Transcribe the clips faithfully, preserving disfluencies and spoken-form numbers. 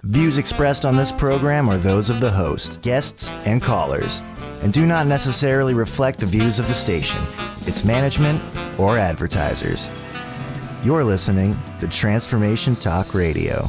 Views expressed on this program are those of the host, guests, and callers, and do not necessarily reflect the views of the station, its management, or advertisers. You're listening to Transformation Talk Radio.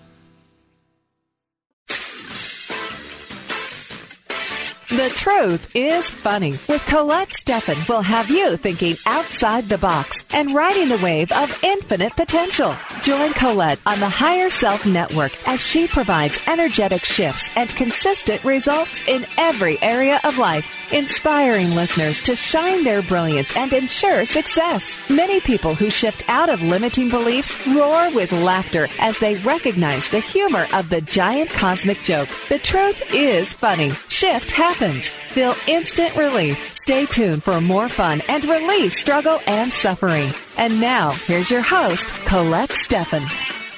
The Truth is Funny with Colette Steffen will have you thinking outside the box and riding the wave of infinite potential. Join Colette on the Higher Self Network as she provides energetic shifts and consistent results in every area of life, inspiring listeners to shine their brilliance and ensure success. Many people who shift out of limiting beliefs roar with laughter as they recognize the humor of the giant cosmic joke. The truth is funny. Shift happens. Feel instant relief. Stay tuned for more fun and release struggle and suffering. And now, here's your host, Colette Steffen.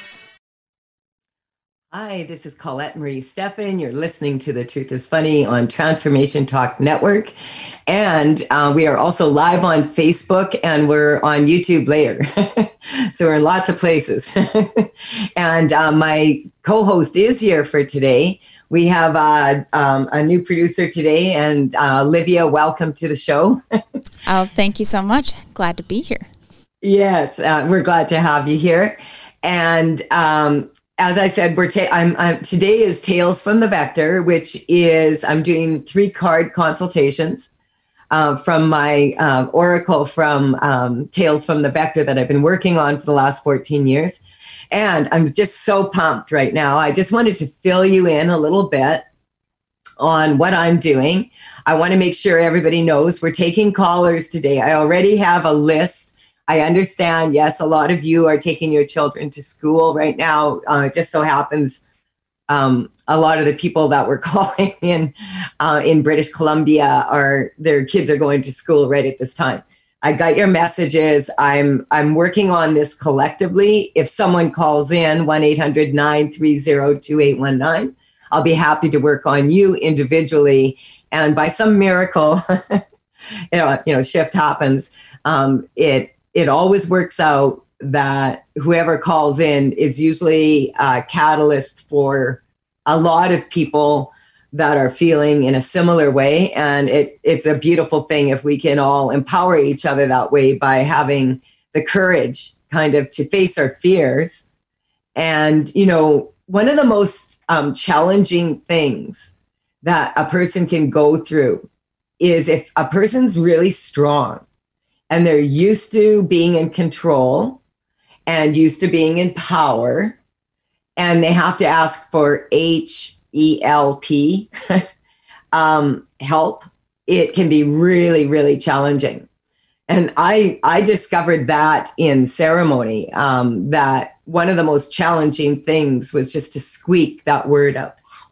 Hi, this is Colette Marie Steffen. You're listening to The Truth is Funny on Transformation Talk Network. And uh, we are also live on Facebook and we're on YouTube later. So we're in lots of places. And uh, my co-host is here for today. We have uh, um, a new producer today, and uh, Olivia, welcome to the show. Oh, thank you so much. Glad to be here. Yes, uh, we're glad to have you here. And um, as I said, we're ta- I'm, I'm, today is Tales from the Vector, which is I'm doing three card consultations uh, from my uh, oracle from um, Tales from the Vector that I've been working on for the last fourteen years. And I'm just so pumped right now. I just wanted to fill you in a little bit on what I'm doing. I want to make sure everybody knows we're taking callers today. I already have a list. I understand, yes, a lot of you are taking your children to school right now. Uh, it just so happens um, a lot of the people that we're calling in uh, in British Columbia are their kids are going to school right at this time. I got your messages. I'm I'm working on this collectively. If someone calls in, one eight hundred nine three zero two eight one nine, I'll be happy to work on you individually. And by some miracle, you know, you know, shift happens. Um, it it always works out that whoever calls in is usually a catalyst for a lot of people that are feeling in a similar way. And it it's a beautiful thing if we can all empower each other that way by having the courage kind of to face our fears. And, you know, one of the most um, challenging things that a person can go through is if a person's really strong and they're used to being in control and used to being in power, and they have to ask for H E L P, um, help, it can be really, really challenging. And I I discovered that in ceremony, um, that one of the most challenging things was just to squeak that word out.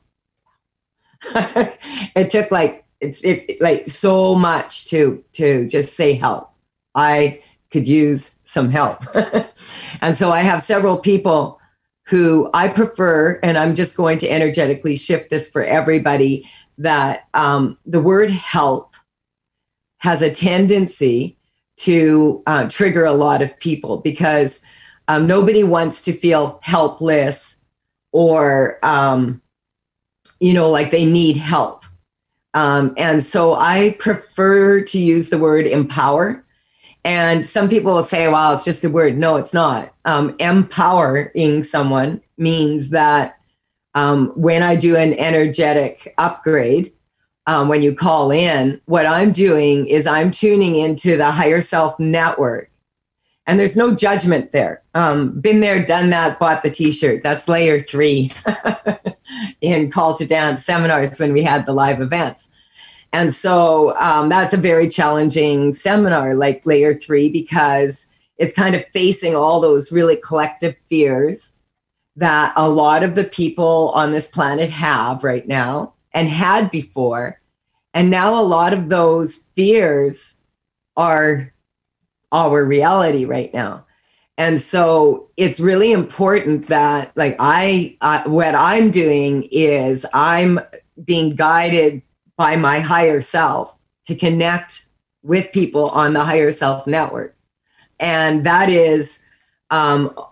It took like, it's it, like so much to, to just say help. I could use some help. And so I have several people who I prefer, and I'm just going to energetically shift this for everybody, that um, the word help has a tendency to uh, trigger a lot of people because um, nobody wants to feel helpless or, um, you know, like they need help. Um, and so I prefer to use the word empower. And some people will say, wow, it's just a word. No, it's not. Um, empowering someone means that um, when I do an energetic upgrade, um, when you call in, what I'm doing is I'm tuning into the higher self network. And there's no judgment there. Um, been there, done that, bought the t-shirt. That's layer three in Call to Dance seminars when we had the live events. And so um, that's a very challenging seminar, like layer three, because it's kind of facing all those really collective fears that a lot of the people on this planet have right now and had before. And now a lot of those fears are our reality right now. And so it's really important that, like, I, uh, what I'm doing is I'm being guided by my higher self to connect with people on the higher self network. And that is um,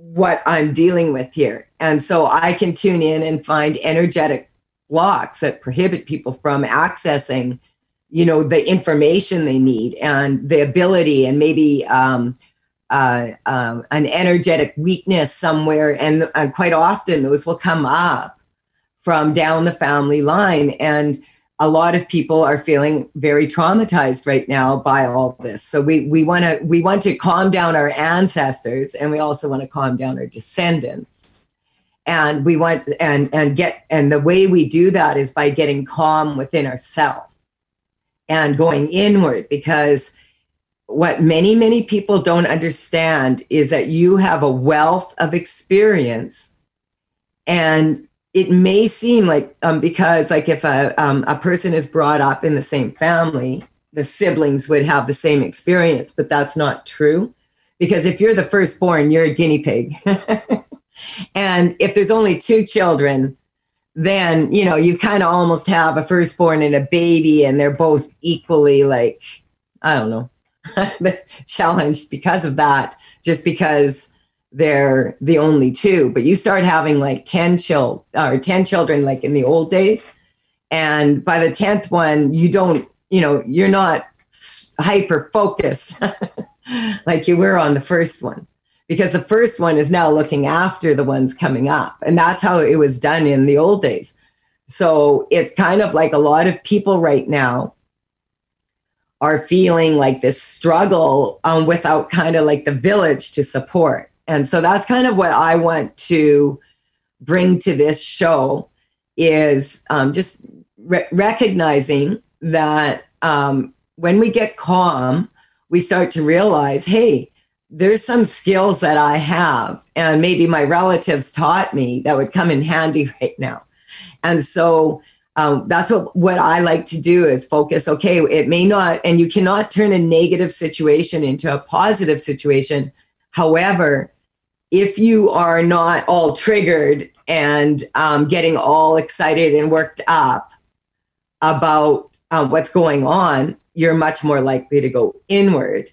what I'm dealing with here. And so I can tune in and find energetic blocks that prohibit people from accessing, you know, the information they need and the ability, and maybe um, uh, um, an energetic weakness somewhere. And, and quite often those will come up from down the family line. And a lot of people are feeling very traumatized right now by all this. So we we want to we want to calm down our ancestors, and we also want to calm down our descendants. And we want and and get and the way we do that is by getting calm within ourselves and going inward, because what many many people don't understand is that you have a wealth of experience. And it may seem like, um, because like if a, um, a person is brought up in the same family, the siblings would have the same experience, but that's not true. Because if you're the firstborn, you're a guinea pig. And if there's only two children, then, you know, you kind of almost have a firstborn and a baby, and they're both equally like, I don't know, challenged because of that, just because they're the only two. But you start having like ten chil or ten children, like in the old days. And by the tenth one, you don't, you know, you're not hyper focused like you were on the first one, because the first one is now looking after the ones coming up. And that's how it was done in the old days. So it's kind of like a lot of people right now are feeling like this struggle um, without kind of like the village to support. And so that's kind of what I want to bring to this show, is um, just re- recognizing that um, when we get calm, we start to realize, hey, there's some skills that I have and maybe my relatives taught me that would come in handy right now. And so um, that's what, what I like to do, is focus. Okay, it may not, and you cannot turn a negative situation into a positive situation. However, if you are not all triggered and um, getting all excited and worked up about um, what's going on, you're much more likely to go inward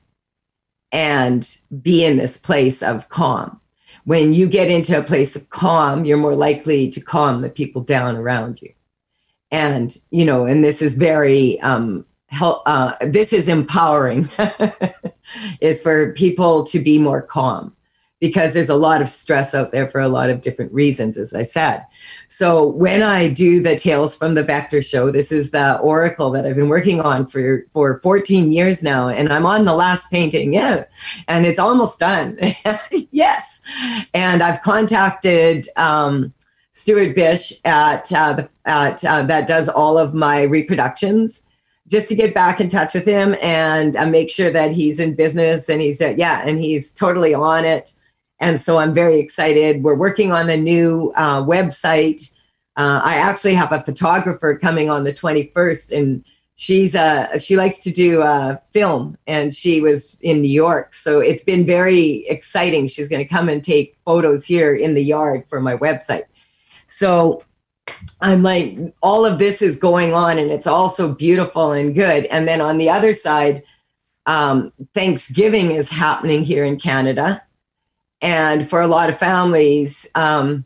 and be in this place of calm. When you get into a place of calm, you're more likely to calm the people down around you. And, you know, and this is very, um, help, uh, this is empowering, is for people to be more calm, because there's a lot of stress out there for a lot of different reasons, as I said. So when I do the Tales from the Vector show, this is the oracle that I've been working on for, for fourteen years now. And I'm on the last painting, yeah, and it's almost done. Yes. And I've contacted um, Stuart Bish at, uh, the, at uh, that does all of my reproductions, just to get back in touch with him and uh, make sure that he's in business, and he's, uh, yeah, and he's totally on it. And so I'm very excited. We're working on the new uh, website. Uh, I actually have a photographer coming on the twenty-first, and she's uh, she likes to do uh, film, and she was in New York. So it's been very exciting. She's going to come and take photos here in the yard for my website. So I'm like, all of this is going on, and it's all so beautiful and good. And then on the other side, um, Thanksgiving is happening here in Canada. And for a lot of families, um,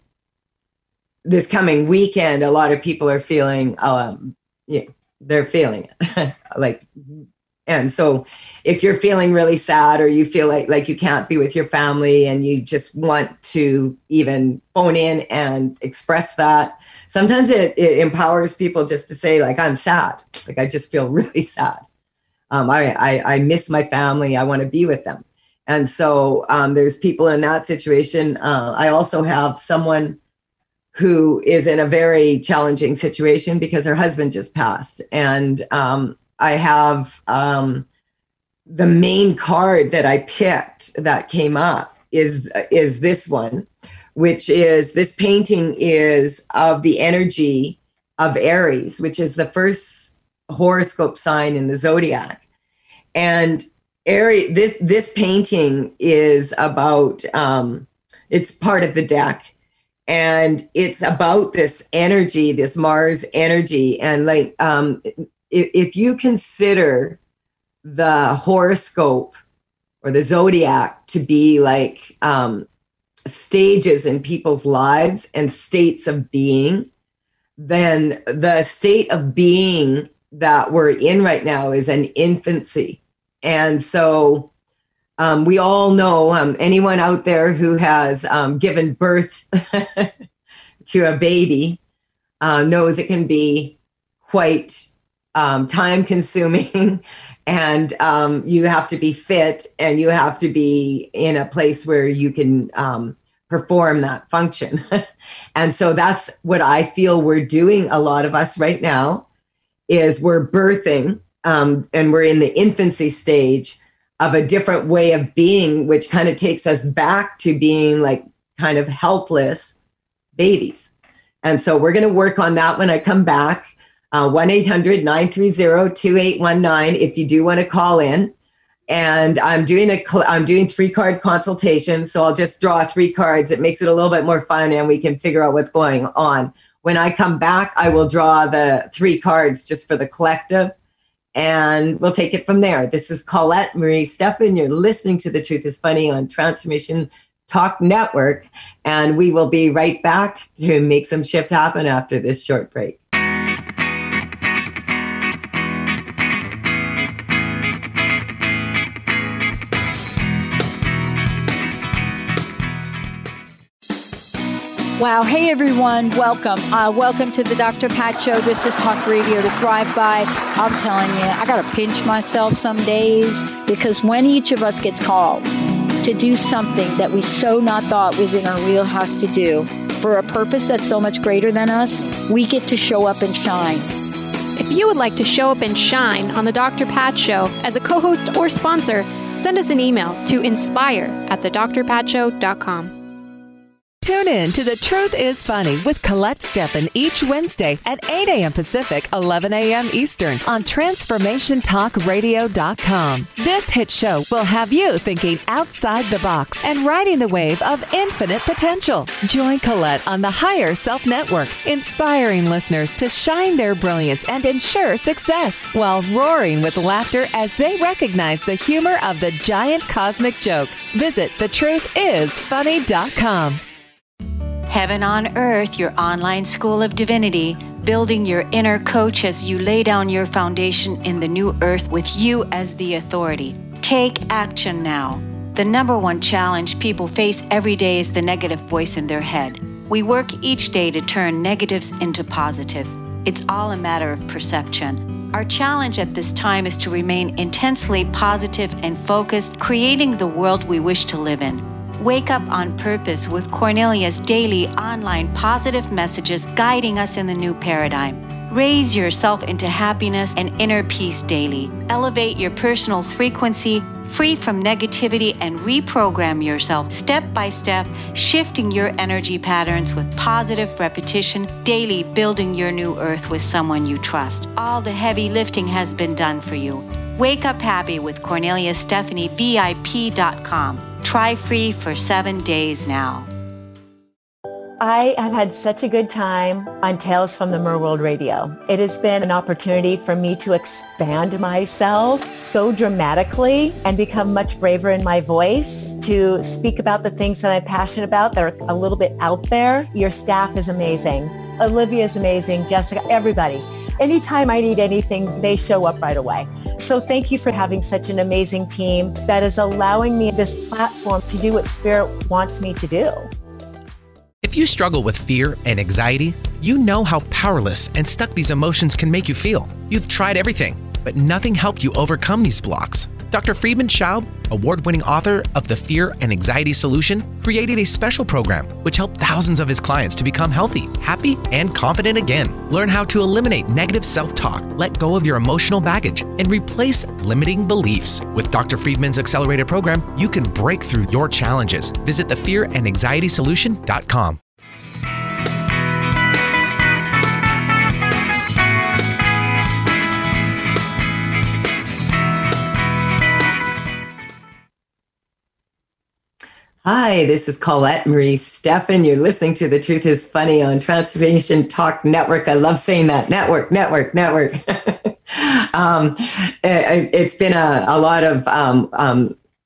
this coming weekend, a lot of people are feeling, um, yeah, they're feeling it. like, and so if you're feeling really sad, or you feel like, like you can't be with your family and you just want to even phone in and express that, sometimes it, it empowers people just to say, like, I'm sad. Like, I just feel really sad. Um, I, I, I miss my family. I want to be with them. And so um, there's people in that situation. Uh, I also have someone who is in a very challenging situation because her husband just passed. And um, I have um, the main card that I picked that came up is, is this one, which is, this painting is of the energy of Aries, which is the first horoscope sign in the zodiac. And Aries, this, this painting is about, um, it's part of the deck, and it's about this energy, this Mars energy. And like, um, if, if you consider the horoscope or the zodiac to be like um, stages in people's lives and states of being, then the state of being that we're in right now is an infancy. And so um, we all know, um, anyone out there who has um, given birth to a baby uh, knows it can be quite um, time consuming, and um, you have to be fit, and you have to be in a place where you can um, perform that function. And so that's what I feel we're doing, a lot of us right now, is we're birthing um, and we're in the infancy stage of a different way of being, which kind of takes us back to being like kind of helpless babies. And so we're going to work on that when I come back. Uh, one eight hundred nine three zero two eight one nine if you do want to call in. And I'm doing a cl- I'm doing three card consultations, so I'll just draw three cards. It makes it a little bit more fun, and we can figure out what's going on. When I come back, I will draw the three cards just for the collective, and we'll take it from there. This is Colette Marie Stephan. You're listening to The Truth is Funny on Transformation Talk Network, and we will be right back to make some shift happen after this short break. Wow. Hey, everyone. Welcome. Uh, welcome to the Doctor Pat Show. This is Talk Radio to Thrive By. I'm telling you, I got to pinch myself some days, because when each of us gets called to do something that we so not thought was in our wheelhouse to do for a purpose that's so much greater than us, we get to show up and shine. If you would like to show up and shine on the Doctor Pat Show as a co-host or sponsor, send us an email to inspire at the dr pat show dot com. Tune in to The Truth is Funny with Colette Stephan each Wednesday at eight a.m. Pacific, eleven a.m. Eastern on transformation talk radio dot com. This hit show will have you thinking outside the box and riding the wave of infinite potential. Join Colette on the Higher Self Network, inspiring listeners to shine their brilliance and ensure success while roaring with laughter as they recognize the humor of the giant cosmic joke. Visit the truth is funny dot com. Heaven on Earth, your online school of divinity, building your inner coach as you lay down your foundation in the new earth with you as the authority. Take action now. The number one challenge people face every day is the negative voice in their head. We work each day to turn negatives into positives. It's all a matter of perception. Our challenge at this time is to remain intensely positive and focused, creating the world we wish to live in. Wake up on purpose with Cornelia's daily online positive messages guiding us in the new paradigm. Raise yourself into happiness and inner peace daily. Elevate your personal frequency, free from negativity, and reprogram yourself step by step, shifting your energy patterns with positive repetition, daily building your new earth with someone you trust. All the heavy lifting has been done for you. Wake up happy with Cornelia Stephanie V I P dot com. Try free for seven days now. I have had such a good time on Tales from the Merworld Radio. It has been an opportunity for me to expand myself so dramatically and become much braver in my voice, to speak about the things that I'm passionate about that are a little bit out there. Your staff is amazing. Olivia is amazing. Jessica, everybody. Anytime I need anything, they show up right away. So thank you for having such an amazing team that is allowing me this platform to do what Spirit wants me to do. If you struggle with fear and anxiety, you know how powerless and stuck these emotions can make you feel. You've tried everything, but nothing helped you overcome these blocks. Doctor Friedemann Schaub, award-winning author of The Fear and Anxiety Solution, created a special program which helped thousands of his clients to become healthy, happy, and confident again. Learn how to eliminate negative self-talk, let go of your emotional baggage, and replace limiting beliefs. With Doctor Friedman's accelerated program, you can break through your challenges. Visit the fear and anxiety solution dot com. Hi, this is Colette Marie Stephan. You're listening to The Truth is Funny on Transformation Talk Network. I love saying that. Network, network, network. um, it, it's been a, a lot of um, um,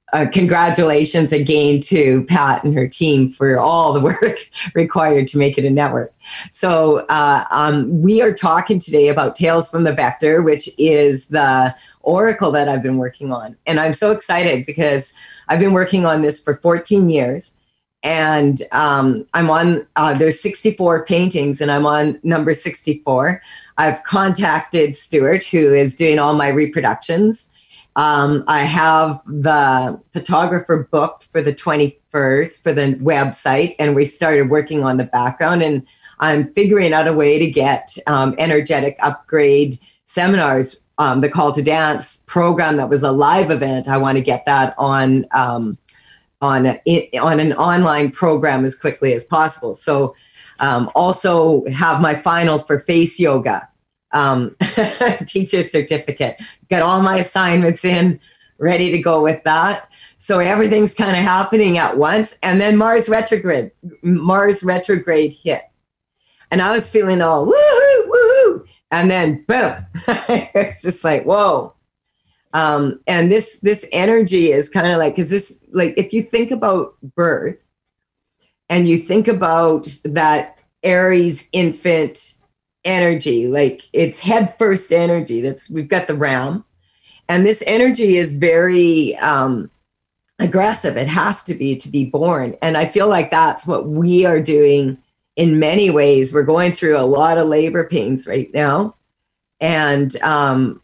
uh, congratulations again to Pat and her team for all the work required to make it a network. So uh, um, we are talking today about Tales from the Vector, which is the oracle that I've been working on. And I'm so excited because I've been working on this for fourteen years. And um, I'm on, uh, there's sixty-four paintings and I'm on number sixty-four. I've contacted Stuart, who is doing all my reproductions. Um, I have the photographer booked for the twenty-first for the website, and we started working on the background, and I'm figuring out a way to get um, energetic upgrade seminars. Um, the Call to Dance program that was a live event, I want to get that on um, on a, on an online program as quickly as possible. So um, also have my final for face yoga. Um, teacher certificate, got all my assignments in, ready to go with that. So everything's kind of happening at once. And then Mars retrograde, Mars retrograde hit. And I was feeling all woohoo, woohoo. And then boom, it's just like, whoa. Um, and this, this energy is kind of like, cause this, like, if you think about birth and you think about that Aries infant energy, like it's head first energy. That's, we've got the ram, and this energy is very um, aggressive. It has to be to be born. And I feel like that's what we are doing in many ways. We're going through a lot of labor pains right now. And um,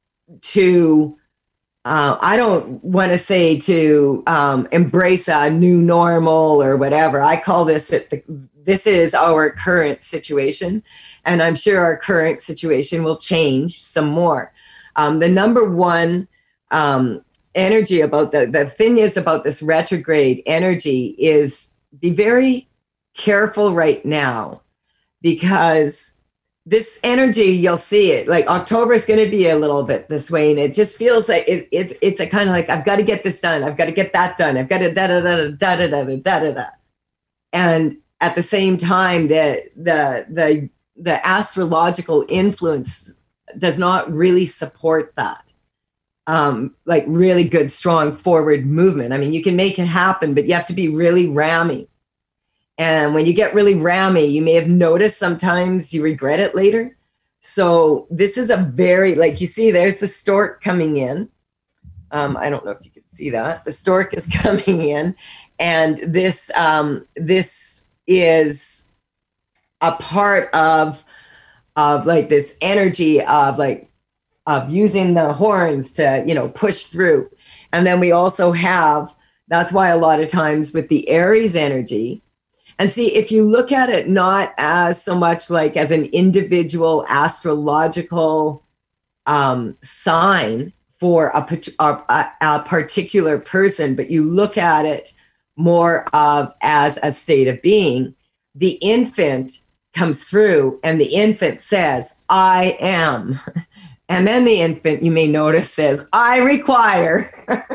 to, uh, I don't want to say to um, embrace a new normal or whatever. I call this, it, the, this is our current situation. And I'm sure our current situation will change some more. Um, the number one um, energy about the, the thing is about this retrograde energy is be very careful right now, because this energy, you'll see it, like October is going to be a little bit this way. And it just feels like it, it, it's a kind of like, I've got to get this done. I've got to get that done. I've got to da da da da da da da da da da. And at the same time, the, the, the, the astrological influence does not really support that. Um, like really good, strong forward movement. I mean, you can make it happen, but you have to be really rammy. And when you get really rammy, you may have noticed sometimes you regret it later. So this is a very, like you see, there's the stork coming in. Um, I don't know if you can see that. The stork is coming in, and this um, this is a part of, of like this energy of like, of using the horns to, you know, push through. And then we also have, that's why a lot of times with the Aries energy, and see, if you look at it not as so much like as an individual astrological um, sign for a, a, a particular person, but you look at it more of as a state of being, the infant comes through and the infant says, I am. And then the infant, you may notice, says, I require.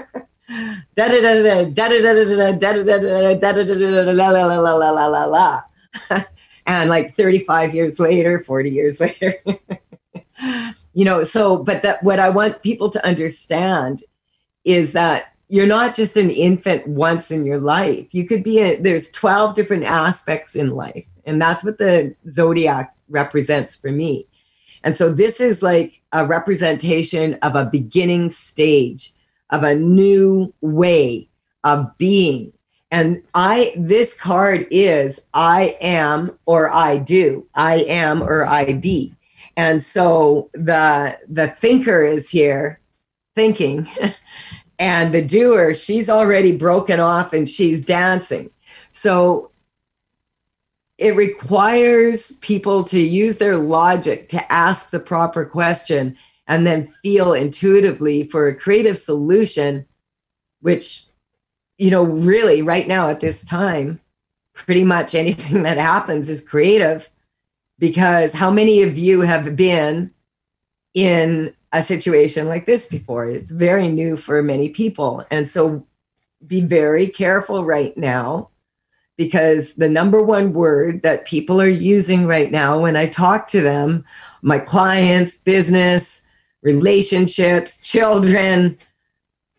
And like thirty-five years later, forty years later, you know, so, but that what I want people to understand is that you're not just an infant once in your life. You could be, a, there's twelve different aspects in life. And that's what the zodiac represents for me. And so this is like a representation of a beginning stage of a new way of being. And I, this card is I am or I do, I am or I be. And so the, the thinker is here thinking, and the doer, she's already broken off and she's dancing. So it requires people to use their logic to ask the proper question and then feel intuitively for a creative solution, which, you know, really right now at this time, pretty much anything that happens is creative, because how many of you have been in a situation like this before? It's very new for many people. And so be very careful right now, because the number one word that people are using right now when I talk to them, my clients, business, relationships, children,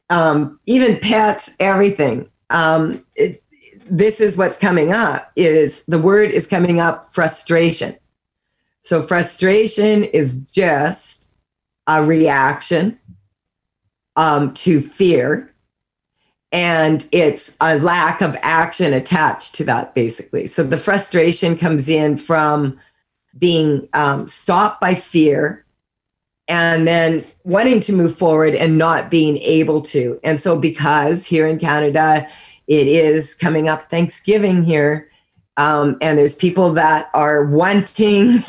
um, even pets, everything. Um, it, this is what's coming up, is the word is coming up, frustration. So frustration is just a reaction um, to fear. And it's a lack of action attached to that, basically. So the frustration comes in from being um, stopped by fear and then wanting to move forward and not being able to. And so because here in Canada, it is coming up Thanksgiving here, um, and there's people that are wanting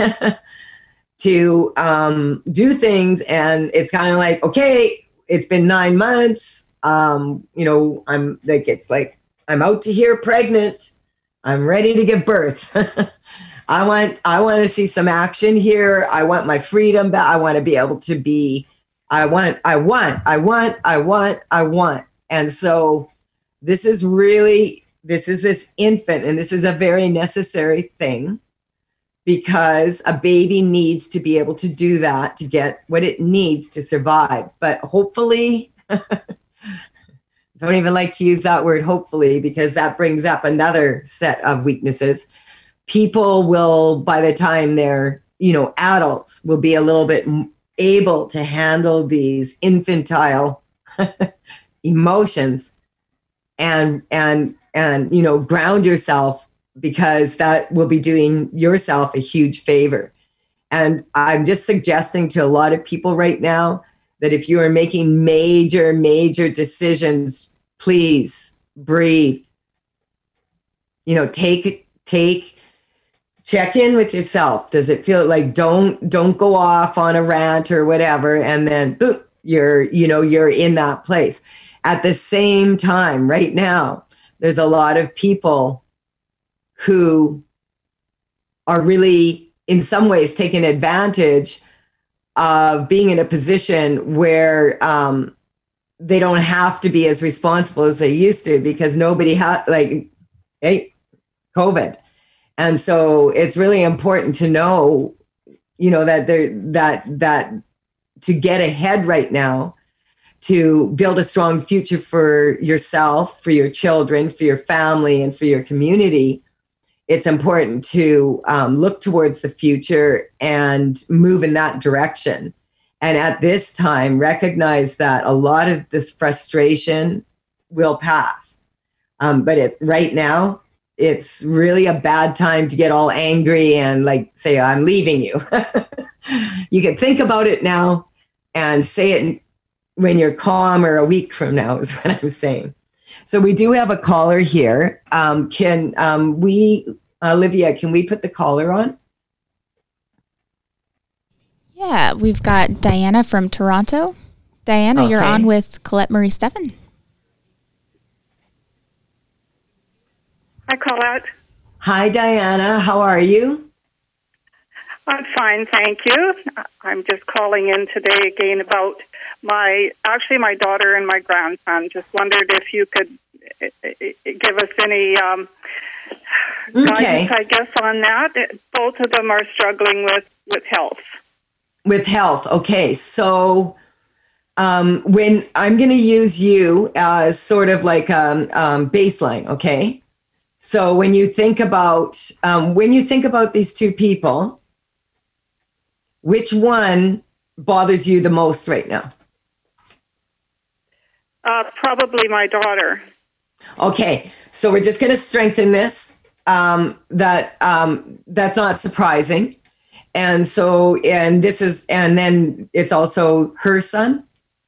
to um, do things, and it's kind of like, okay, it's been nine months. Um, you know, I'm like, it's like, I'm out to here pregnant. I'm ready to give birth. I want, I want to see some action here. I want my freedom back. I want to be able to be, I want, I want, I want, I want, I want. And so this is really, this is this infant, and this is a very necessary thing, because a baby needs to be able to do that to get what it needs to survive. But hopefully, don't even like to use that word hopefully, because that brings up another set of weaknesses. People will, by the time they're, you know, adults, will be a little bit able to handle these infantile emotions and, and, and, you know, ground yourself, because that will be doing yourself a huge favor. And I'm just suggesting to a lot of people right now that if you are making major, major decisions, please breathe. You know, take, take, check in with yourself. Does it feel like, don't, don't go off on a rant or whatever, and then boop, you're, you know, you're in that place. At the same time, right now, there's a lot of people who are really, in some ways, taking advantage of being in a position where um, they don't have to be as responsible as they used to, because nobody had, like, hey, COVID. And so it's really important to know, you know, that there, that, that to get ahead right now, to build a strong future for yourself, for your children, for your family, and for your community, it's important to um, look towards the future and move in that direction. And at this time, recognize that a lot of this frustration will pass. Um, but it's right now, it's really a bad time to get all angry and like say, I'm leaving you. You can think about it now and say it when you're calm, or a week from now is what I'm saying. So we do have a caller here. Um, can um, we, Olivia, can we put the caller on? Yeah, we've got Diana from Toronto. Diana, okay. You're on with Colette Marie Steffen. Hi, Colette. Hi, Diana. How are you? I'm fine, thank you. I'm just calling in today again about my, actually my daughter and my grandson. Just wondered if you could give us any um, okay. guidance, I guess, on that. Both of them are struggling with, with health. With health. Okay. So um, when I'm going to use you as sort of like a um, baseline. Okay. So when you think about, um, when you think about these two people, which one bothers you the most right now? Uh, probably my daughter. Okay. So we're just going to strengthen this. Um, that um, that's not surprising. And so, and this is, and then it's also her son.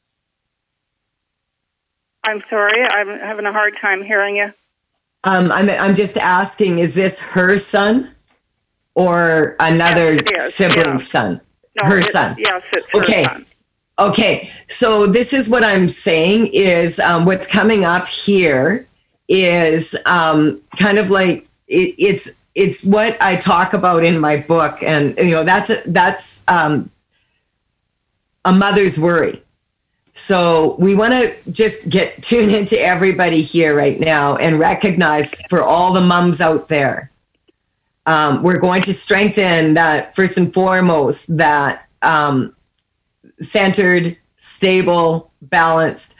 I'm sorry, I'm having a hard time hearing you. Um, I'm, I'm just asking, is this her son or another yes, sibling's yeah. son? No, her it's, son. Yes, it's her okay. son. Okay. So this is what I'm saying is um, what's coming up here is um, kind of like, it, it's, it's what I talk about in my book. And, you know, that's, that's um, a mother's worry. So we want to just get tuned into everybody here right now and recognize for all the moms out there, um, we're going to strengthen that first and foremost, that um, centered, stable, balanced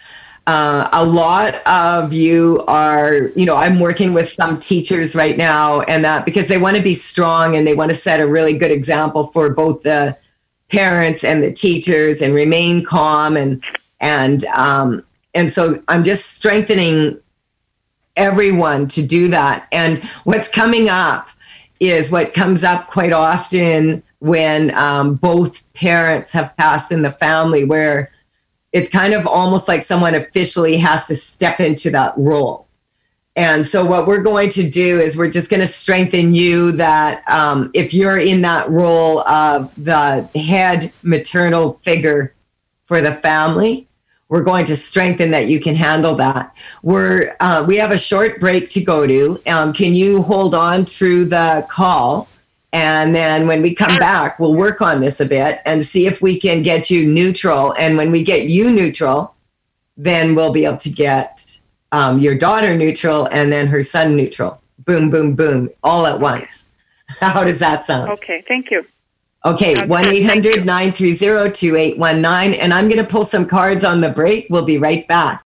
Uh, a lot of you are, you know, I'm working with some teachers right now, and that because they want to be strong and they want to set a really good example for both the parents and the teachers and remain calm. And, and, um, and so I'm just strengthening everyone to do that. And what's coming up is what comes up quite often when um, both parents have passed in the family, where it's kind of almost like someone officially has to step into that role. And so what we're going to do is we're just going to strengthen you that um, if you're in that role of the head maternal figure for the family, we're going to strengthen that you can handle that. We're uh, we have a short break to go to. Um, can you hold on through the call? And then when we come back, we'll work on this a bit and see if we can get you neutral. And when we get you neutral, then we'll be able to get um, your daughter neutral and then her son neutral. Boom, boom, boom, all at once. How does that sound? Okay, thank you. Okay, one eight hundred nine three zero two eight one nine. And I'm going to pull some cards on the break. We'll be right back.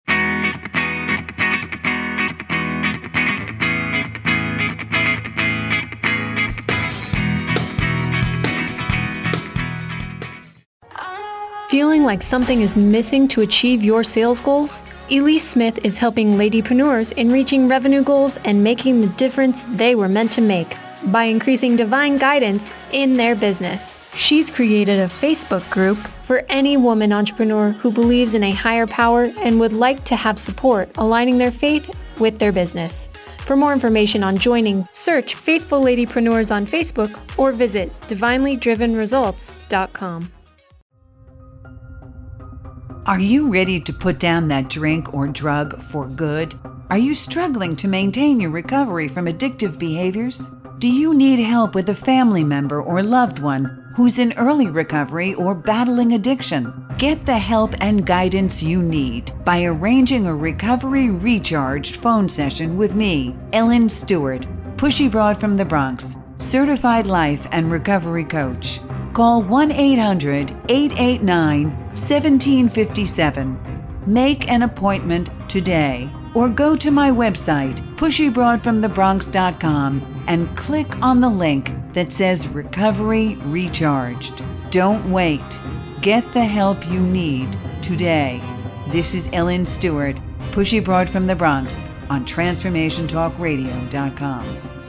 Feeling like something is missing to achieve your sales goals? Elise Smith is helping ladypreneurs in reaching revenue goals and making the difference they were meant to make by increasing divine guidance in their business. She's created a Facebook group for any woman entrepreneur who believes in a higher power and would like to have support aligning their faith with their business. For more information on joining, search Faithful Ladypreneurs on Facebook or visit divinely driven results dot com. Are you ready to put down that drink or drug for good? Are you struggling to maintain your recovery from addictive behaviors? Do you need help with a family member or loved one who's in early recovery or battling addiction? Get the help and guidance you need by arranging a Recovery Recharged phone session with me, Ellen Stewart, Pushy Broad from the Bronx, certified life and recovery coach. Call one eight hundred eight eight nine one seven five seven. Make an appointment today or go to my website, pushy broad from the bronx dot com, and click on the link that says Recovery Recharged. Don't wait. Get the help you need today. This is Ellen Stewart, Pushy Broad from the Bronx on transformation talk radio dot com.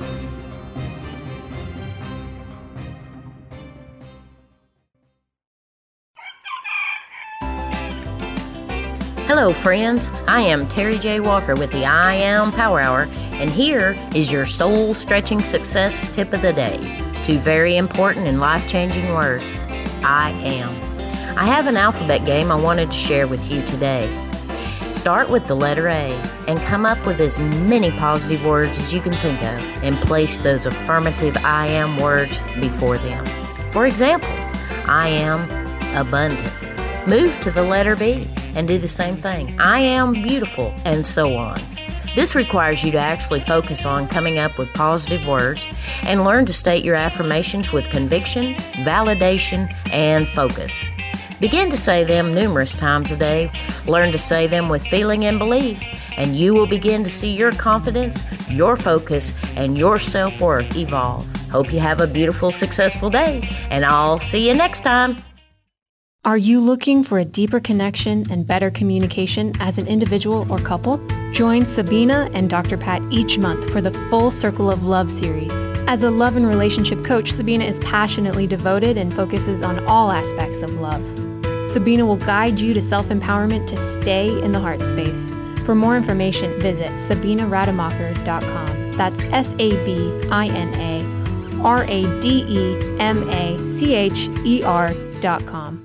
Hello, friends. I am Terry J. Walker with the I Am Power Hour, and here is your soul-stretching success tip of the day. Two very important and life-changing words. I am. I have an alphabet game I wanted to share with you today. Start with the letter A and come up with as many positive words as you can think of and place those affirmative I am words before them. For example, I am abundant. Move to the letter B and do the same thing. I am beautiful, and so on. This requires you to actually focus on coming up with positive words and learn to state your affirmations with conviction, validation, and focus. Begin to say them numerous times a day. Learn to say them with feeling and belief, and you will begin to see your confidence, your focus, and your self-worth evolve. Hope you have a beautiful, successful day, and I'll see you next time. Are you looking for a deeper connection and better communication as an individual or couple? Join Sabina and Doctor Pat each month for the Full Circle of Love series. As a love and relationship coach, Sabina is passionately devoted and focuses on all aspects of love. Sabina will guide you to self-empowerment to stay in the heart space. For more information, visit sabina rademacher dot com. That's S A B I N A R A D E M A C H E R dot com.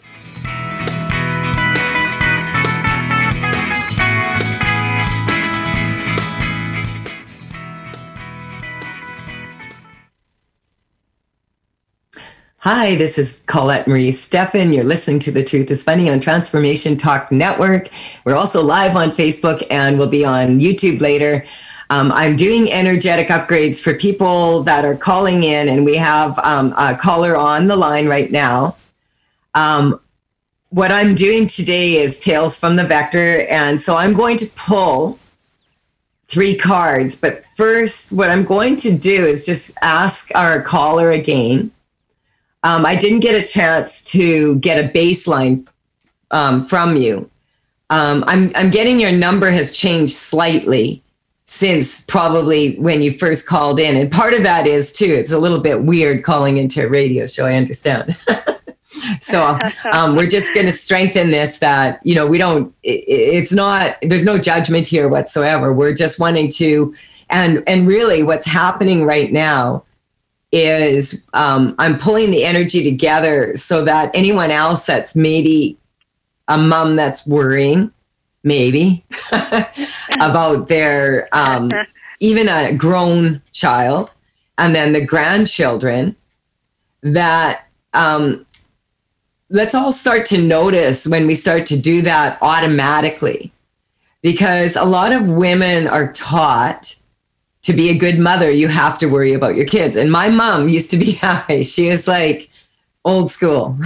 Hi, this is Colette Marie Steffen. You're listening to The Truth is Funny on Transformation Talk Network. We're also live on Facebook and we'll be on YouTube later. Um, I'm doing energetic upgrades for people that are calling in, and we have um, a caller on the line right now. Um, what I'm doing today is Tales from the Vector. And so I'm going to pull three cards. But first, what I'm going to do is just ask our caller again. Um, I didn't get a chance to get a baseline um, from you. Um, I'm, I'm getting your number has changed slightly since probably when you first called in. And part of that is, too, it's a little bit weird calling into a radio show, I understand. So um, we're just going to strengthen this that, you know, we don't, it, it's not, there's no judgment here whatsoever. We're just wanting to, and and really what's happening right now is um, I'm pulling the energy together so that anyone else that's maybe a mom that's worrying, maybe, about their, um, even a grown child, and then the grandchildren, that um, let's all start to notice when we start to do that automatically, because a lot of women are taught to be a good mother, you have to worry about your kids. And my mom used to be that way. She was like old school.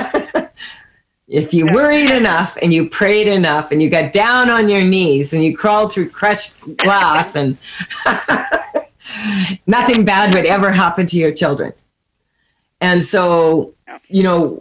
If you worried enough and you prayed enough and you got down on your knees and you crawled through crushed glass and nothing bad would ever happen to your children. And so, you know,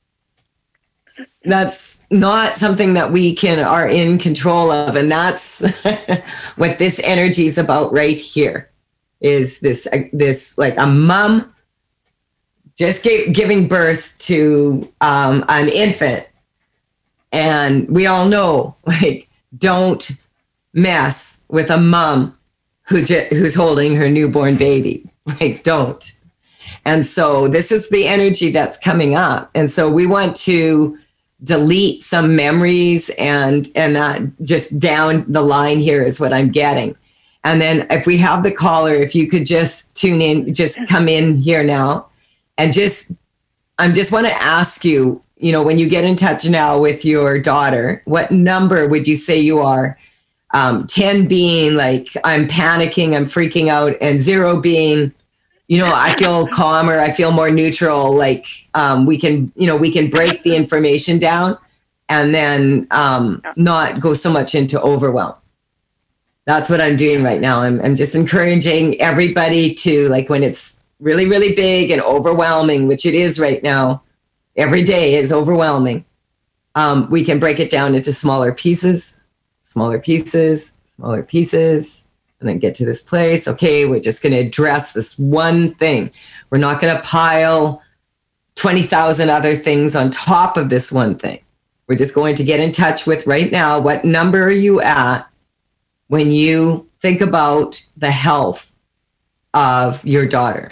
that's not something that we can are in control of. And that's what this energy is about right here, is this, this like a mom just gave, giving birth to um, an infant. And we all know, like, don't mess with a mom who j- who's holding her newborn baby. Like, don't. And so this is the energy that's coming up. And so we want to delete some memories and and that just down the line here is what I'm getting. And then if we have the caller, if you could just tune in, just come in here now and just, I just want to ask you, you know, when you get in touch now with your daughter, what number would you say you are? Um, ten being like, I'm panicking, I'm freaking out, and zero being, you know, I feel calmer, I feel more neutral, like um, we can, you know, we can break the information down and then um, not go so much into overwhelm. That's what I'm doing right now. I'm, I'm just encouraging everybody to, like, when it's really, really big and overwhelming, which it is right now, every day is overwhelming. Um, we can break it down into smaller pieces, smaller pieces, smaller pieces. And then get to this place. Okay, we're just going to address this one thing. We're not going to pile twenty thousand other things on top of this one thing. We're just going to get in touch with right now, what number are you at when you think about the health of your daughter?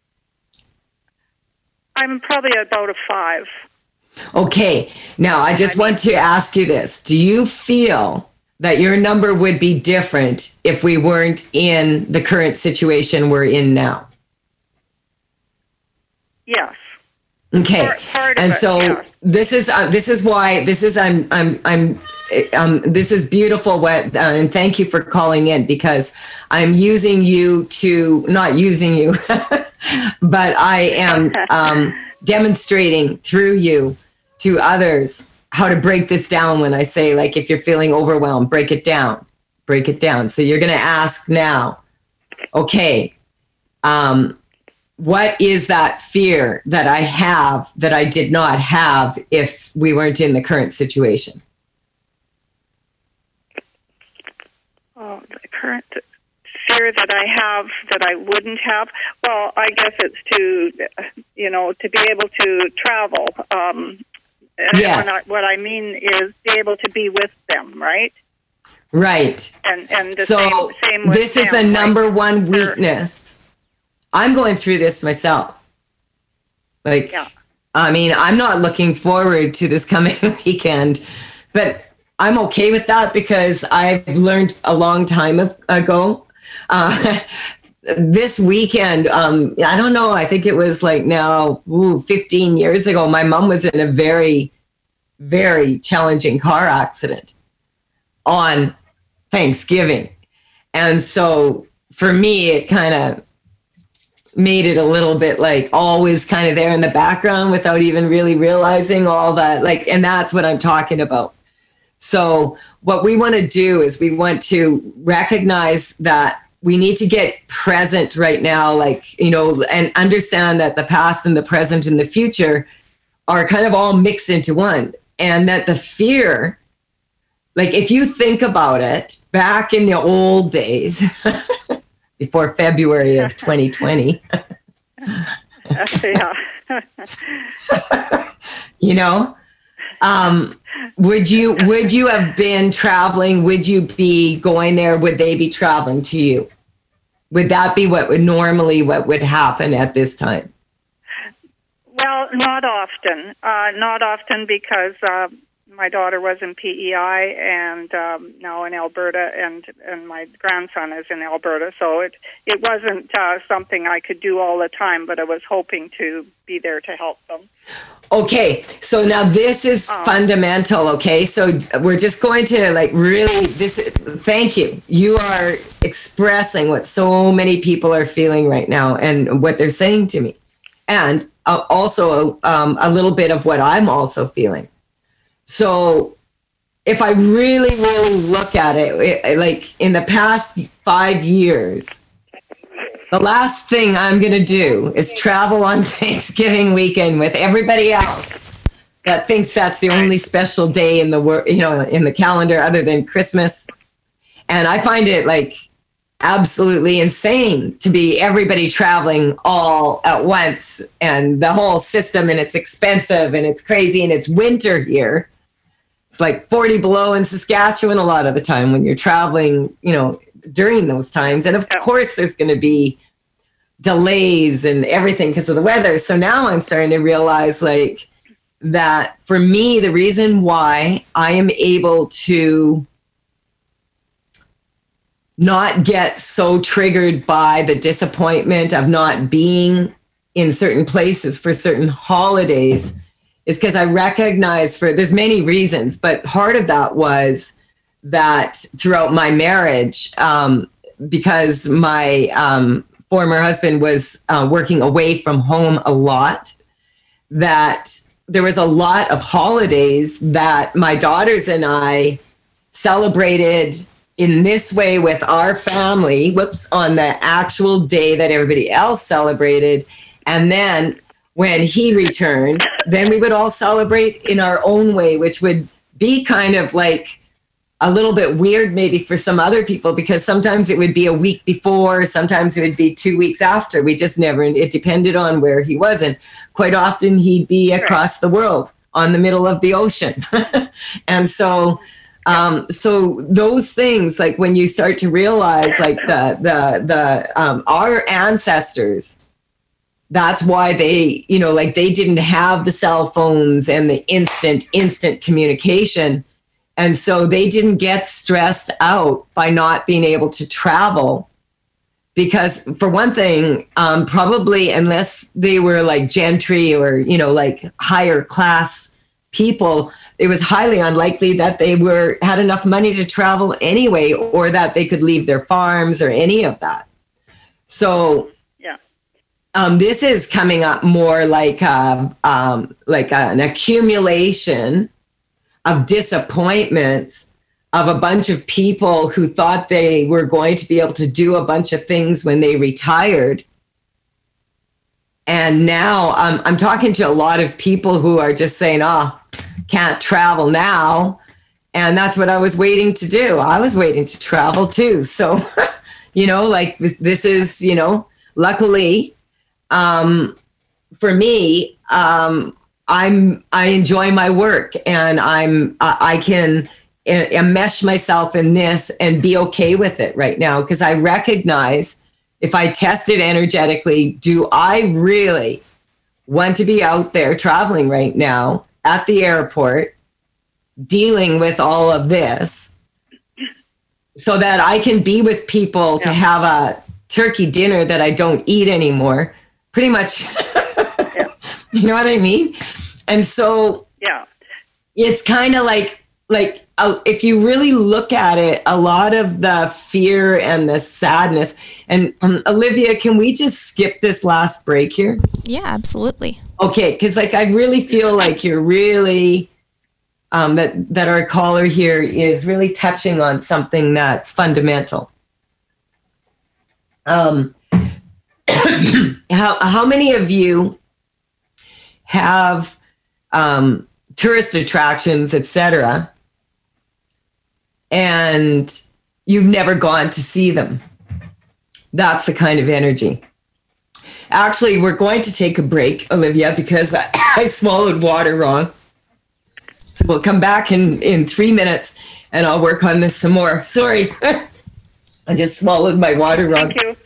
I'm probably about a five. Okay, now I just want to ask you this. Do you feel that your number would be different if we weren't in the current situation we're in now? Yes. Okay. Part, part and it, so yeah. this is uh, this is why this is I'm I'm I'm um, this is beautiful. What uh, and thank you for calling in, because I'm using you to not using you, but I am um, demonstrating through you to others how to break this down. When I say, like, if you're feeling overwhelmed, break it down, break it down. So you're going to ask now, okay, um, what is that fear that I have that I did not have if we weren't in the current situation? Oh, the current fear that I have that I wouldn't have? Well, I guess it's to, you know, to be able to travel. Um, Yes. What I, what I mean is be able to be with them, right? Right. And and the so same, same with this is them, the number like, one weakness. I'm going through this myself. Like, yeah. I mean, I'm not looking forward to this coming weekend, but I'm okay with that because I've learned a long time ago. Uh, This weekend, um, I don't know, I think it was like now ooh, fifteen years ago, my mom was in a very, very challenging car accident on Thanksgiving. And so for me, it kind of, made it a little bit like always kind of there in the background without even really realizing all that. Like, and that's what I'm talking about. So what we want to do is we want to recognize that we need to get present right now, like, you know, and understand that the past and the present and the future are kind of all mixed into one. And that the fear, like if you think about it, back in the old days, before February of twenty twenty, yeah. you know, um, would you would you have been traveling? Would you be going there? Would they be traveling to you? Would that be what would normally what would happen at this time? Well, not often. Uh, not often because uh, my daughter was in P E I and um, now in Alberta, and, and my grandson is in Alberta. So it, it wasn't uh, something I could do all the time, but I was hoping to be there to help them. Okay, so now this is um, fundamental, okay? So we're just going to like really, this. Thank you. You are expressing what so many people are feeling right now and what they're saying to me. And uh, also um, a little bit of what I'm also feeling. So if I really, really look at it, it, like in the past five years, the last thing I'm going to do is travel on Thanksgiving weekend with everybody else that thinks that's the only special day in the world, you know, in the calendar other than Christmas. And I find it like absolutely insane to be everybody traveling all at once and the whole system, and it's expensive and it's crazy and it's winter here. It's like forty below in Saskatchewan a lot of the time when you're traveling, you know, during those times. And of course, there's going to be delays and everything because of the weather. So now I'm starting to realize like that for me, the reason why I am able to not get so triggered by the disappointment of not being in certain places for certain holidays is because I recognize for, there's many reasons, but part of that was that throughout my marriage, um, because my um, former husband was uh, working away from home a lot, that there was a lot of holidays that my daughters and I celebrated in this way with our family, whoops, on the actual day that everybody else celebrated. And then when he returned, then we would all celebrate in our own way, which would be kind of like a little bit weird maybe for some other people, because sometimes it would be a week before, sometimes it would be two weeks after. We just never, it depended on where he was. And quite often he'd be across the world on the middle of the ocean. And so, um, so those things, like when you start to realize like the, the, the, um, our ancestors, that's why they, you know, like they didn't have the cell phones and the instant, instant communication. And so they didn't get stressed out by not being able to travel. Because for one thing, um, probably unless they were like gentry or, you know, like higher class people, it was highly unlikely that they were had enough money to travel anyway, or that they could leave their farms or any of that. So Um, this is coming up more like a, um, like a, an accumulation of disappointments of a bunch of people who thought they were going to be able to do a bunch of things when they retired. And now um, I'm talking to a lot of people who are just saying, oh, can't travel now. And that's what I was waiting to do. I was waiting to travel too. So, you know, like this, this is, you know, luckily, Um, for me, um, I'm, I enjoy my work, and I'm, I, I can enmesh myself in this and be okay with it right now. Cause I recognize if I test it energetically, do I really want to be out there traveling right now at the airport, dealing with all of this so that I can be with people yeah. to have a turkey dinner that I don't eat anymore. Pretty much, yeah. You know what I mean? And so yeah, it's kind of like, like uh, if you really look at it, a lot of the fear and the sadness, and um, Olivia, can we just skip this last break here? Yeah, absolutely. Okay, because like I really feel like you're really, um, that, that our caller here is really touching on something that's fundamental. Um, how, how many of you have um, tourist attractions, et cetera, and you've never gone to see them? That's the kind of energy. Actually, we're going to take a break, Olivia, because I, I swallowed water wrong. So we'll come back in, in three minutes and I'll work on this some more. Sorry. I just swallowed my water wrong. Thank you.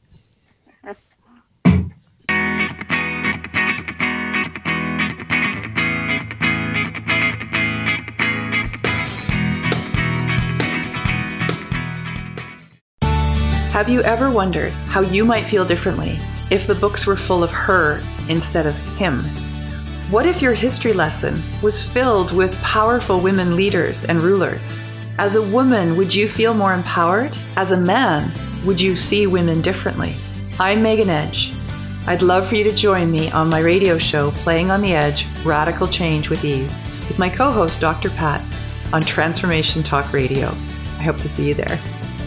Have you ever wondered how you might feel differently if the books were full of her instead of him? What if your history lesson was filled with powerful women leaders and rulers? As a woman, would you feel more empowered? As a man, would you see women differently? I'm Megan Edge. I'd love for you to join me on my radio show, Playing on the Edge, Radical Change with Ease, with my co-host, Doctor Pat, on Transformation Talk Radio. I hope to see you there.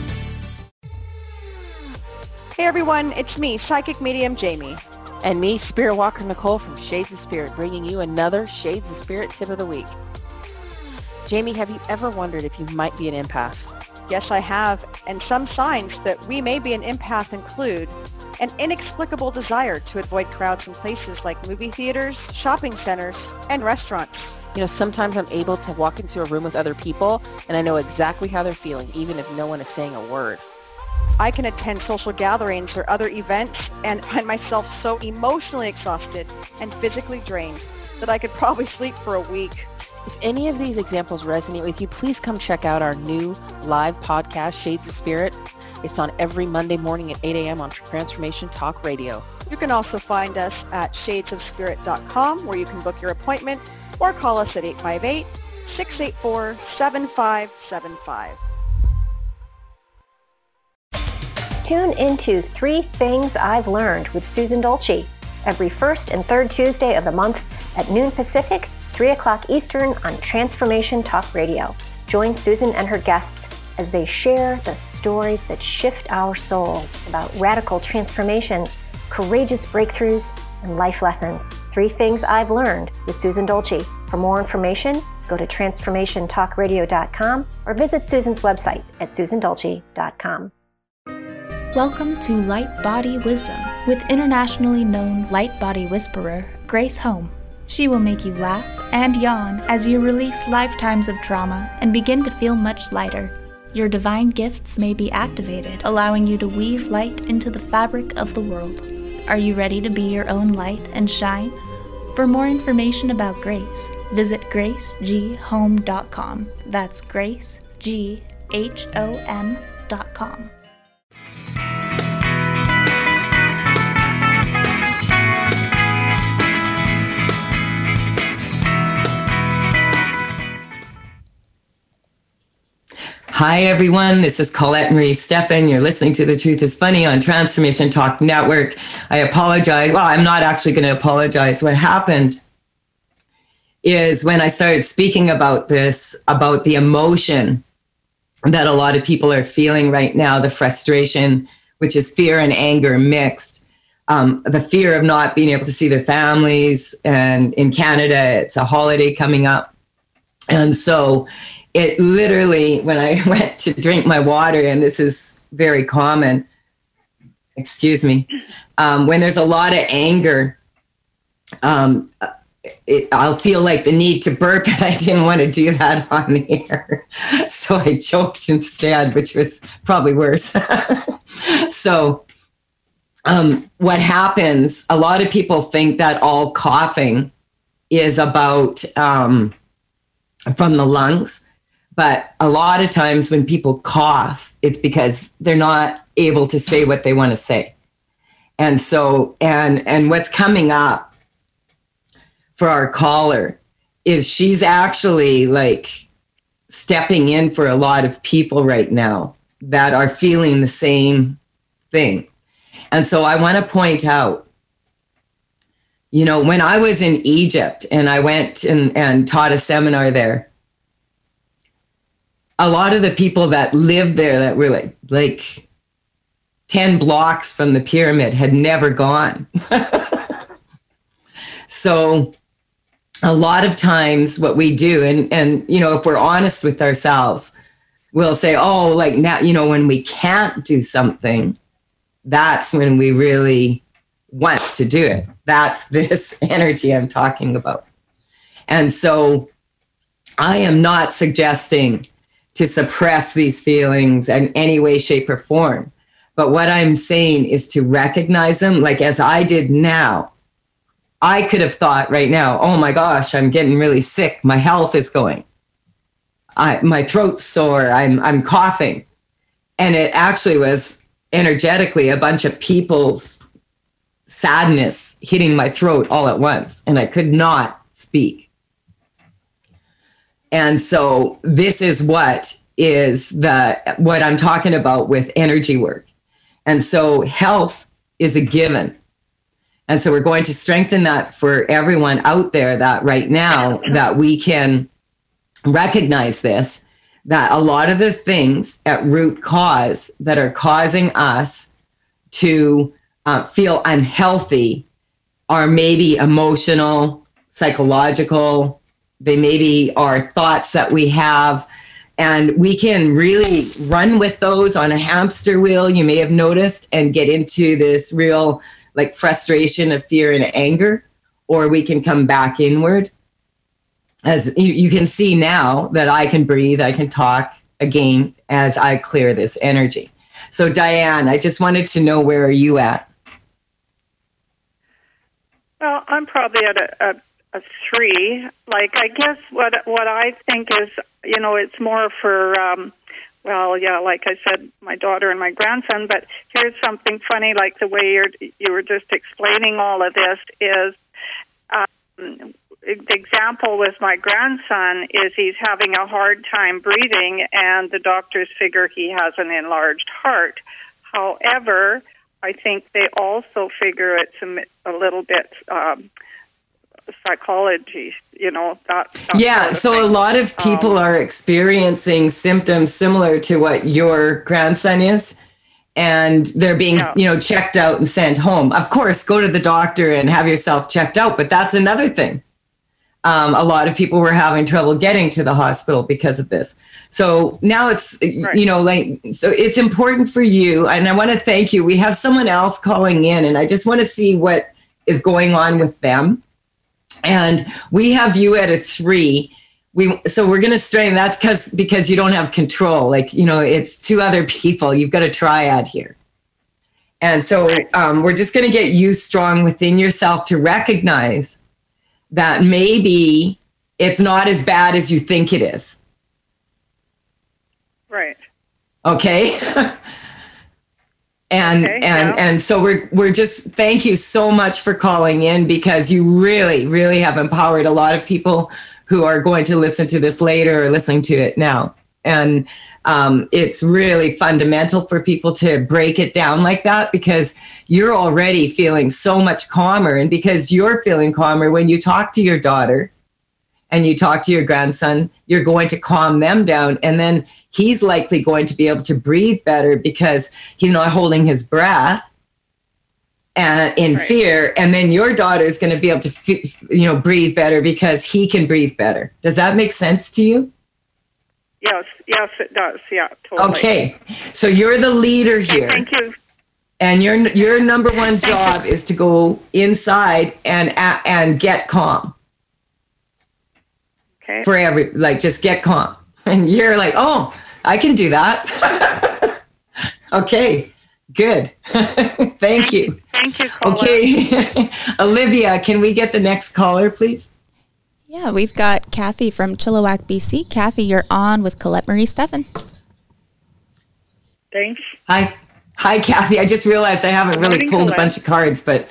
Hey everyone, it's me, Psychic Medium Jamie. And me, Spirit Walker Nicole from Shades of Spirit, bringing you another Shades of Spirit tip of the week. Jamie, have you ever wondered if you might be an empath? Yes, I have, and some signs that we may be an empath include an inexplicable desire to avoid crowds in places like movie theaters, shopping centers, and restaurants. You know, sometimes I'm able to walk into a room with other people, and I know exactly how they're feeling, even if no one is saying a word. I can attend social gatherings or other events and find myself so emotionally exhausted and physically drained that I could probably sleep for a week. If any of these examples resonate with you, please come check out our new live podcast, Shades of Spirit. It's on every Monday morning at eight a.m. on Transformation Talk Radio. You can also find us at shades of spirit dot com, where you can book your appointment, or call us at eight five eight, six eight four, seven five seven five. Tune into Three Things I've Learned with Susan Dolce every first and third Tuesday of the month at noon Pacific, three o'clock Eastern on Transformation Talk Radio. Join Susan and her guests as they share the stories that shift our souls about radical transformations, courageous breakthroughs, and life lessons. Three Things I've Learned with Susan Dolce. For more information, go to transformation talk radio dot com or visit Susan's website at susan dolce dot com. Welcome to Light Body Wisdom with internationally known light body whisperer, Grace Home. She will make you laugh and yawn as you release lifetimes of trauma and begin to feel much lighter. Your divine gifts may be activated, allowing you to weave light into the fabric of the world. Are you ready to be your own light and shine? For more information about Grace, visit grace g home dot com. That's grace g h o m dot com. Hi, everyone. This is Colette Marie Stephan. You're listening to The Truth is Funny on Transformation Talk Network. I apologize. Well, I'm not actually going to apologize. What happened is when I started speaking about this, about the emotion that a lot of people are feeling right now, the frustration, which is fear and anger mixed, um, the fear of not being able to see their families. And in Canada, it's a holiday coming up. And so it literally, when I went to drink my water, and this is very common, excuse me, um, when there's a lot of anger, um, it, I'll feel like the need to burp, and I didn't want to do that on the air. So I choked instead, which was probably worse. So um, what happens, a lot of people think that all coughing is about um, from the lungs. But a lot of times when people cough, it's because they're not able to say what they want to say. And so, and and what's coming up for our caller is she's actually like stepping in for a lot of people right now that are feeling the same thing. And so I want to point out, you know, when I was in Egypt and I went and, and taught a seminar there, a lot of the people that lived there that were like, like ten blocks from the pyramid had never gone. So a lot of times what we do, and, and, you know, if we're honest with ourselves, we'll say, oh, like now, you know, when we can't do something, that's when we really want to do it. That's this energy I'm talking about. And so I am not suggesting to suppress these feelings in any way, shape, or form. But what I'm saying is to recognize them, like as I did now. I could have thought right now, oh my gosh, I'm getting really sick. My health is going. I, my throat's sore. I'm I'm coughing. And it actually was energetically a bunch of people's sadness hitting my throat all at once. And I could not speak. And so this is what is the what I'm talking about with energy work. And so health is a given. And so we're going to strengthen that for everyone out there, that right now that we can recognize this, that a lot of the things at root cause that are causing us to uh, feel unhealthy are maybe emotional, psychological, they maybe are thoughts that we have. And we can really run with those on a hamster wheel, you may have noticed, and get into this real like frustration of fear and anger, or we can come back inward. As you, you can see now that I can breathe, I can talk again as I clear this energy. So Diane, I just wanted to know, where are you at? Well, I'm probably at a, a, a three. Like, I guess what what I think is, you know, it's more for, um, well, yeah, like I said, my daughter and my grandson. But here's something funny, like the way you're, you were just explaining all of this is, um, the example with my grandson is he's having a hard time breathing, and the doctors figure he has an enlarged heart. However, I think they also figure it's a, a little bit um, psychology, you know. That, that yeah, sort of so thing. A lot of people um, are experiencing symptoms similar to what your grandson is, and they're being, yeah. you know, checked out and sent home. Of course, go to the doctor and have yourself checked out, but that's another thing. Um, a lot of people were having trouble getting to the hospital because of this. So now it's, right. you know, like, so it's important for you. And I want to thank you. We have someone else calling in, and I just want to see what is going on with them. And we have you at a three. We, so we're going to strain. That's because, because you don't have control. Like, you know, it's two other people. You've got a triad here. And so um, we're just going to get you strong within yourself to recognize that maybe it's not as bad as you think it is. Right. Okay. and okay, and yeah. and so we're we're just, thank you so much for calling in, because you really, really have empowered a lot of people who are going to listen to this later or listening to it now. And um, it's really fundamental for people to break it down like that, because you're already feeling so much calmer. And because you're feeling calmer, when you talk to your daughter and you talk to your grandson, you're going to calm them down. And then he's likely going to be able to breathe better because he's not holding his breath and in right. fear. And then your daughter is going to be able to, you know, breathe better because he can breathe better. Does that make sense to you? Yes, yes, it does. Yeah, totally. Okay, so you're the leader here. Okay, thank you. And your your number one job is to go inside and and get calm. Okay. For every, like, just get calm. And you're like, oh, I can do that. Okay, good. Thank you. Thank you, caller. Okay, Olivia, can we get the next caller, please? Yeah, we've got Kathy from Chilliwack, B C. Kathy, you're on with Colette Marie Steffen. Thanks. Hi. Hi, Kathy. I just realized I haven't Good really morning, pulled Colette. a bunch of cards, but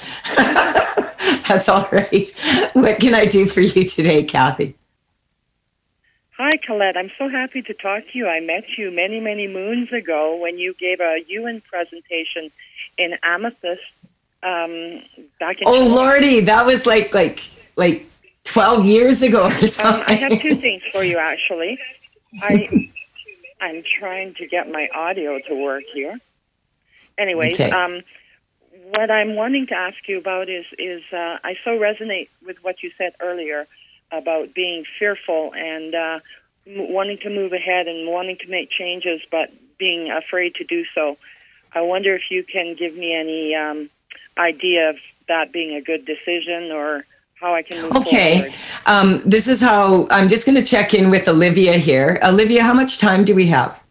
that's all right. What can I do for you today, Kathy? Hi, Colette. I'm so happy to talk to you. I met you many, many moons ago when you gave a U N presentation in Amethyst um, back in Oh, July. Lordy, that was like like like twelve years ago or something. Um, I have two things for you, actually. I, I'm trying to get my audio to work here. Anyways, Okay. um, what I'm wanting to ask you about is, is uh, I so resonate with what you said earlier about being fearful and uh, m- wanting to move ahead and wanting to make changes, but being afraid to do so. I wonder if you can give me any um, idea of that being a good decision or how I can move Okay. forward. Um, this is how I'm just going to check in with Olivia here. Olivia, how much time do we have?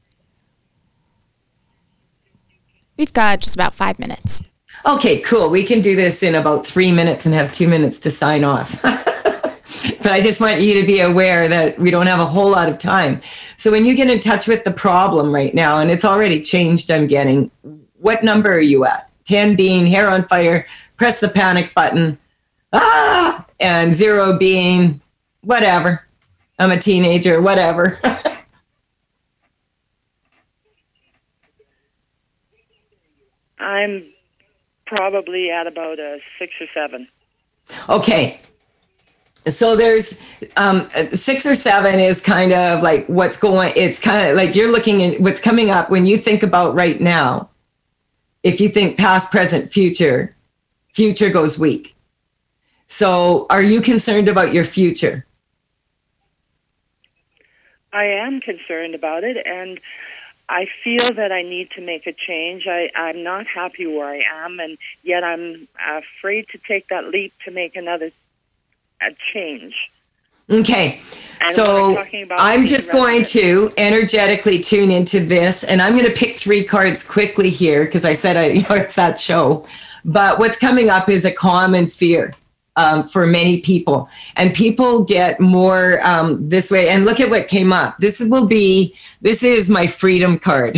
We've got just about five minutes. Okay, cool. We can do this in about three minutes and have two minutes to sign off. But I just want you to be aware that we don't have a whole lot of time. So when you get in touch with the problem right now, and it's already changed, I'm getting, what number are you at? ten being hair on fire, press the panic button, ah, and zero being whatever. I'm a teenager, whatever. I'm probably at about a six or seven. Okay. So there's um, six or seven is kind of like what's going, it's kind of like you're looking at what's coming up when you think about right now. If you think past, present, future, future goes weak. So are you concerned about your future? I am concerned about it, and I feel that I need to make a change. I, I'm not happy where I am, and yet I'm afraid to take that leap to make another a change. Okay. And So what I'm talking about I'm is just going to energetically tune into this, and I'm going to pick three cards quickly here because I said I, you know, it's that show. But what's coming up is a common fear um, for many people, and people get more um, this way. And look at what came up. This will be. This is my freedom card.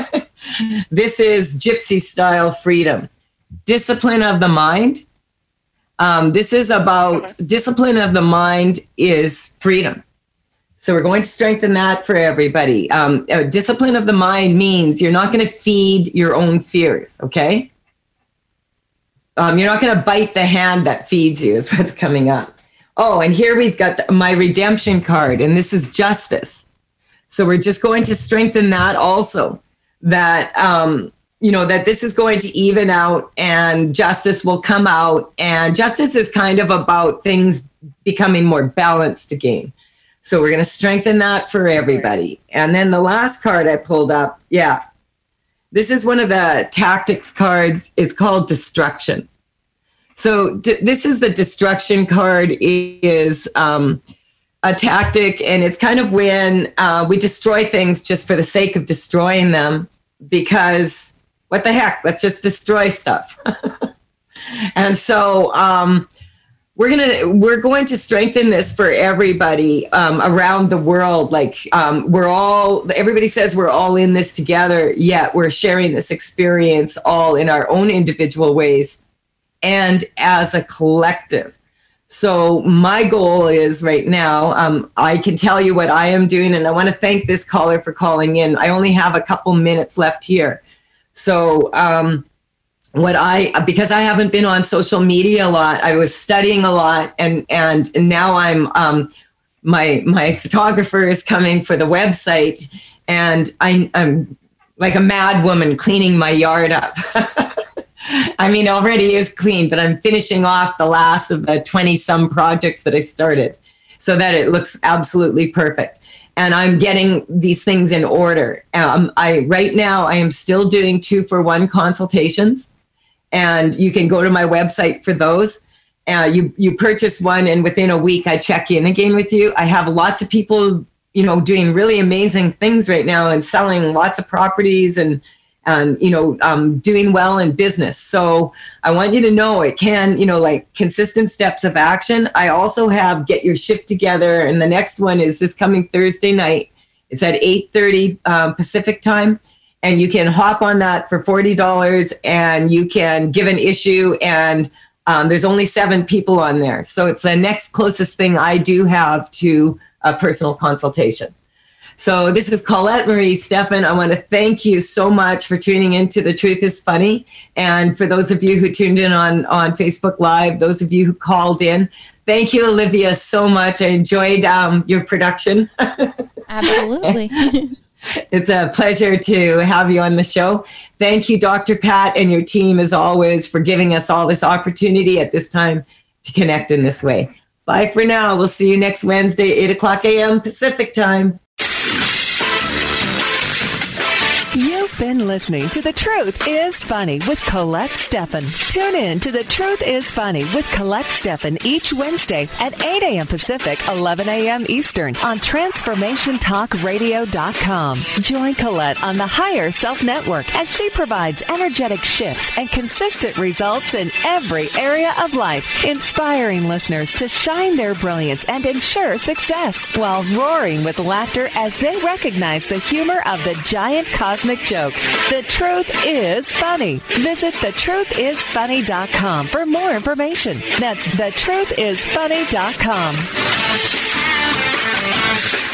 This is gypsy style freedom, discipline of the mind. Um, this is about discipline of the mind is freedom. So we're going to strengthen that for everybody. Um, uh, discipline of the mind means you're not going to feed your own fears, okay? Um, you're not going to bite the hand that feeds you is what's coming up. Oh, and here we've got the, my redemption card, and this is justice. So we're just going to strengthen that also, that... Um, you know, that this is going to even out and justice will come out. And justice is kind of about things becoming more balanced again. So we're going to strengthen that for everybody. And then the last card I pulled up, yeah, this is one of the tactics cards. It's called destruction. So d- this is the destruction card is um, a tactic. And it's kind of when uh, we destroy things just for the sake of destroying them because... what the heck? Let's just destroy stuff. And so um, we're gonna we're going to strengthen this for everybody um, around the world. Like um, we're all everybody says we're all in this together. Yet we're sharing this experience all in our own individual ways and as a collective. So my goal is right now. Um, I can tell you what I am doing, and I want to thank this caller for calling in. I only have a couple minutes left here. So um, what I, because I haven't been on social media a lot, I was studying a lot, and and, and now I'm, um, my my photographer is coming for the website, and I, I'm like a mad woman cleaning my yard up. I mean, already is clean, but I'm finishing off the last of the twenty some projects that I started so that it looks absolutely perfect. And I'm getting these things in order. Um, I right now I am still doing two for one consultations, and you can go to my website for those. Uh, you you purchase one, and within a week I check in again with you. I have lots of people, you know, doing really amazing things right now and selling lots of properties and and you know um, doing well in business. So I want you to know it can, you know, like consistent steps of action. I also have Get Your Shift Together, and the next one is this coming Thursday night. It's at eight thirty um, Pacific time, and you can hop on that for forty dollars, and you can give an issue, and um, there's only seven people on there. So it's the next closest thing I do have to a personal consultation. So this is Colette Marie Steffen. I want to thank you so much for tuning in to The Truth is Funny. And for those of you who tuned in on, on Facebook Live, those of you who called in, thank you, Olivia, so much. I enjoyed um, your production. Absolutely. It's a pleasure to have you on the show. Thank you, Doctor Pat, and your team, as always, for giving us all this opportunity at this time to connect in this way. Bye for now. We'll see you next Wednesday, eight o'clock a.m. Pacific time. You've been listening to The Truth is Funny with Colette Steffen. Tune in to The Truth is Funny with Colette Steffen each Wednesday at eight a.m. Pacific, eleven a.m. Eastern on transformation talk radio dot com. Join Colette on the Higher Self Network as she provides energetic shifts and consistent results in every area of life, inspiring listeners to shine their brilliance and ensure success while roaring with laughter as they recognize the humor of the giant cosmic joke. The Truth is Funny. Visit the truth is funny dot com for more information. That's the truth is funny dot com.